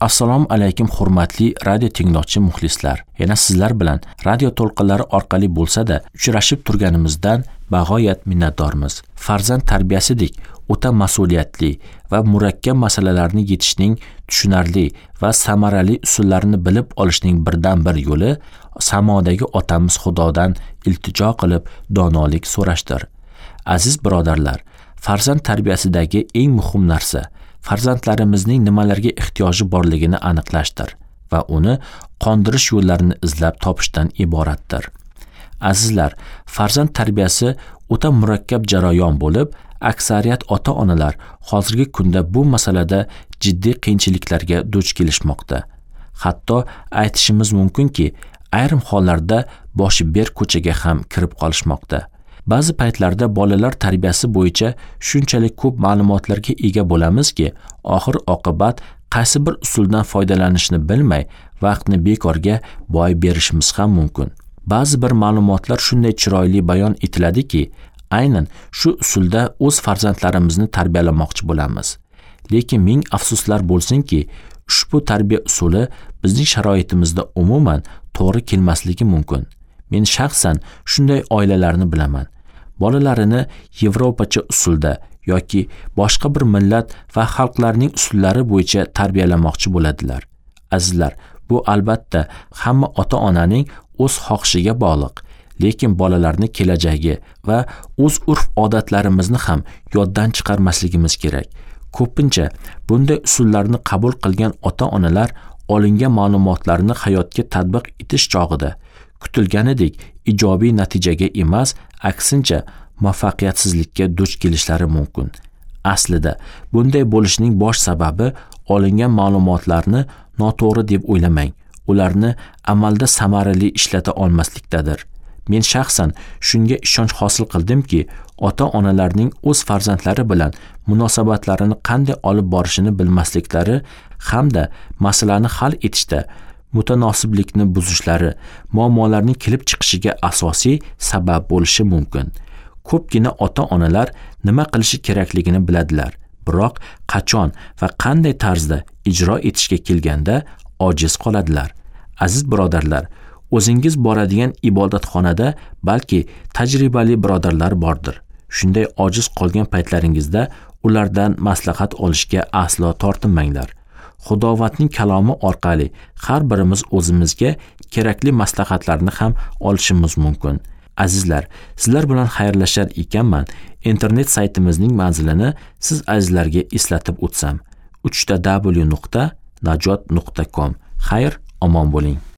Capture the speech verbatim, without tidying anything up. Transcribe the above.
Assalomu alaykum hurmatli radio tinglovchi muxlislar. Yana sizlar bilan radio to'lqinlari orqali bo'lsa-da uchrashib turganimizdan bag'oyat minnatdormiz. Farzand tarbiyasidek o'ta mas'uliyatli va murakkab masalalarni yechishning tushunarli va samarali usullarini bilib olishning birdan-bir yo'li samodagi otamiz Xudodan iltijo qilib donolik so'rashdir. Aziz birodarlar, farzand tarbiyasidagi eng muhim narsa farzandlarimizning nimalarga ehtiyoji borligini aniqlashdir va uni qondirish yo'llarini izlab topishdan iboratdir. Azizlar, farzand tarbiyasi o'ta murakkab jarayon bo'lib, aksariyat ota-onalar hozirgi kunda bu masalada jiddiy qiyinchiliklarga duch kelishmoqda. Hatto aytishimiz mumkinki, ayrim hollarda boshi ber ko'chaga ham kirib qolishmoqda. Ba'zi paytlarda bolalar tarbiyasi bo'yicha shunchalik ko'p ma'lumotlarga ega bo'lamizki, oxir oqibat qaysi bir usuldan foydalanishni bilmay vaqtni bekorga boy berishimiz ham mumkin. Ba'zi bir ma'lumotlar shunday chiroyli bayon etiladiki, aynan shu usulda o'z farzandlarimizni tarbiyalamoqchi bo'lamiz. Lekin ming afsuslar bo'lsinki, ushbu tarbiya usuli bizning sharoitimizda umuman to'g'ri kelmasligi mumkin. Men shaxsan shunday oilalarni bilaman. Bolalarini Yevropacha usulda yoki boshqa bir millat va xalqlarning usullari bo'yicha tarbiyalamoqchi bo'ladilar. Azizlar, bu albatta hamma ota-onaning o'z xohishiga bog'liq, lekin bolalarning kelajagi va o'z urf-odatlarimizni ham yoddan chiqarmasligimiz kerak. Ko'pincha bunday usullarni qabul qilgan ota-onalar olingan ma'lumotlarni hayotga tatbiq etish chog'ida kutilganidek ijobiy natijaga emas, aksincha muvaffaqiyatsizlikka duch kelishlari mumkin. Aslida bunday bo'lishining bosh sababi olingan ma'lumotlarni noto'g'ri deb o'ylamang, ularni amalda samarali ishlata olmaslikdadir. Men shaxsan shunga ishonch hosil qildimki, ota-onalarning o'z farzandlari bilan munosabatlarini qanday olib borishini bilmasliklari hamda masalani hal etishda mutanosiblikni buzishlari muammolarning kelib chiqishiga asosiy sabab bo'lishi mumkin. Ko'pgina ota-onalar nima qilishi kerakligini biladilar, biroq qachon va qanday tarzda ijro etishga kelganda ojiz qoladilar. Aziz birodarlar, o'zingiz boradigan ibodatxonada balki tajribali birodarlar bordir. Shunday ojiz qolgan paytlaringizda ulardan maslahat olishga aslo tortinmanglar. Xudovatning kalomi orqali har birimiz o'zimizga kerakli maslahatlarni ham olishimiz mumkin. Azizlar, sizlar bilan xayrlashar ekanman. Internet saytimizning manzilini siz azizlarga eslatib o'tsam: uch w nuqta najot nuqta com. Xayr, omon bo'ling.